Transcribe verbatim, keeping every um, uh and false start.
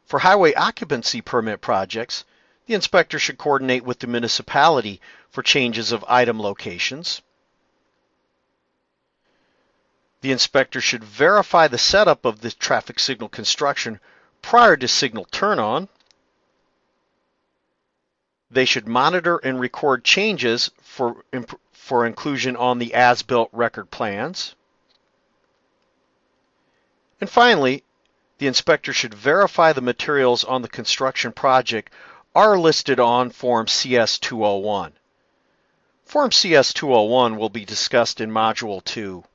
For highway occupancy permit projects, the inspector should coordinate with the municipality for changes of item locations. The inspector should verify the setup of the traffic signal construction prior to signal turn-on. They should monitor and record changes for, for inclusion on the as-built record plans. And finally, the inspector should verify the materials on the construction project are listed on Form C S two oh one. Form C S two oh one will be discussed in Module two.